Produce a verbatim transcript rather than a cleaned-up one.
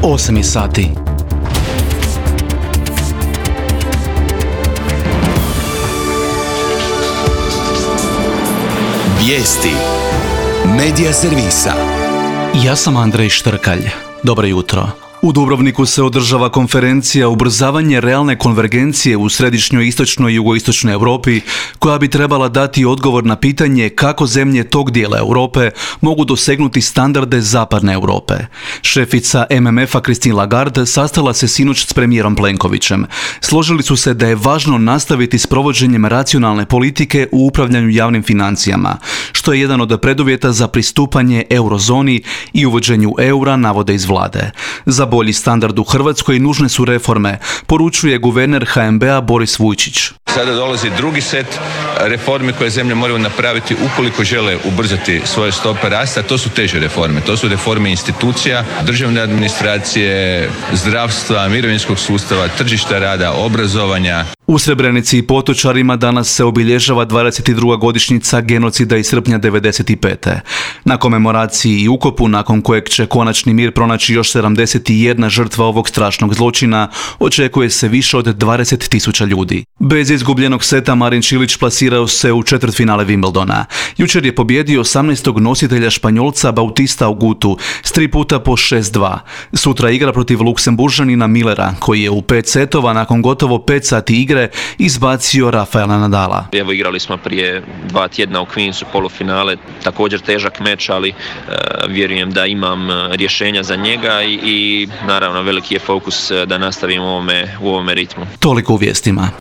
osam je sati. Vijesti Medija servisa. Ja sam Andrej Štrkalj. Dobro jutro. U Dubrovniku se održava konferencija Ubrzavanje realne konvergencije u središnjoj, istočnoj i jugoistočnoj Europi, koja bi trebala dati odgovor na pitanje kako zemlje tog dijela Europe mogu dosegnuti standarde zapadne Europe. Šefica M M F-a Christine Lagarde sastala se sinoć s premijerom Plenkovićem. Složili su se da je važno nastaviti s provođenjem racionalne politike u upravljanju javnim financijama, što je jedan od preduvjeta za pristupanje eurozoni i uvođenju eura, navode iz vlade. Za bolji standard u Hrvatskoj nužne su reforme, poručuje guverner H N B-a Boris Vujčić. Sada dolazi drugi set reformi koje zemlje moraju napraviti ukoliko žele ubrzati svoje stope rasta. To su teže reforme. To su reforme institucija, državne administracije, zdravstva, mirovinskog sustava, tržišta rada, obrazovanja. U Srebrenici i Potočarima danas se obilježava dvadeset druga godišnjica genocida iz srpnja devedeset pete. Na komemoraciji i ukopu, nakon kojeg će konačni mir pronaći još sedamdeset jedna žrtva ovog strašnog zločina, očekuje se više od dvadeset tisuća ljudi. Bez izgubljenog seta Marin Čilić plasirao se u četvrtfinale Wimbledona. Jučer je pobjedio osamnaestog nositelja Španjolca Bautista Agutu s tri puta po šest dva. Sutra igra protiv Luksemburžanina Millera, koji je u pet setova nakon gotovo pet sati igre izbacio Rafaela Nadala. Evo, igrali smo prije dva tjedna u Queensu polufinale, također težak meč, ali e, vjerujem da imam rješenja za njega i, i naravno veliki je fokus da nastavim u ovome, u ovome ritmu. Toliko u vijestima.